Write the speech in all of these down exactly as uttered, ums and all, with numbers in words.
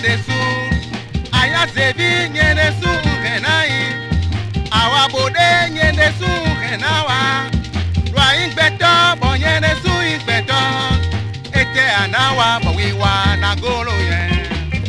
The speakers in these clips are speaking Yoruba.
nyedesu aya zevi nyedesu kenai awa bode nyedesu kenawa rwa inspector bo nyedesu inspector ete anawa bo wiwa na golo ye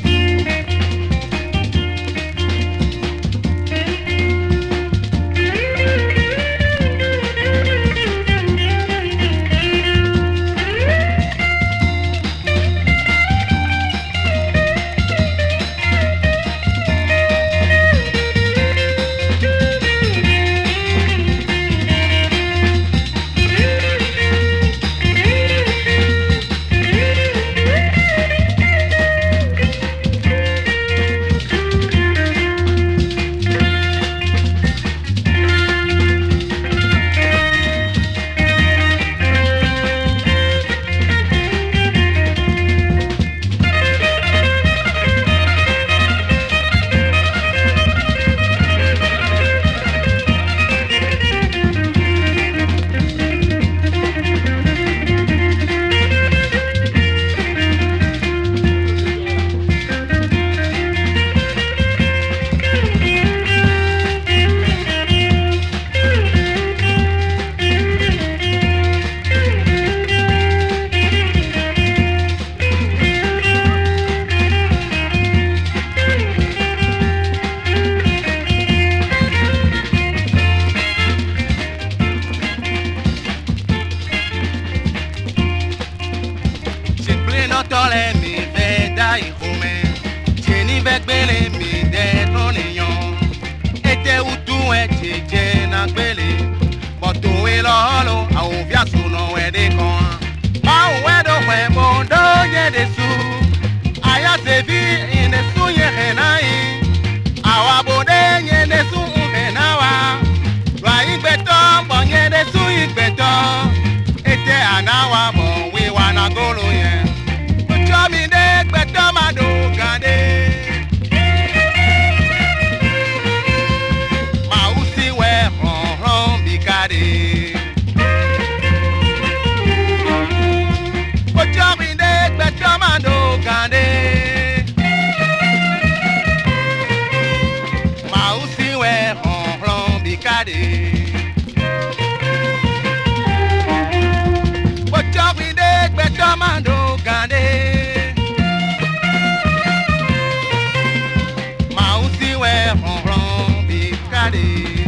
tole mi ve da ihome jeni ve gbele mi de troniyan ete utu e jeje na gbele moto we lo lo awon via suno we de kan ma we do we mo do ye de su aya se vi in su ye henai awa bode ye de su henawa wa igbeto bo ye de su igbeto ete anawa mo we wa na golo ye mi de gbẹ̀tọ́ máa dùn gàdé. Màá sí wẹ̀ rànràn bí káde. Ọjọ́ mi de gbẹ̀tọ́ máa dùn gàdé. Màá sí wẹ̀ rànràn bí káde. Ọjọ́ mi de gbẹ̀tọ́ máa dùn gàdé. Mausi we ron ron bi kade.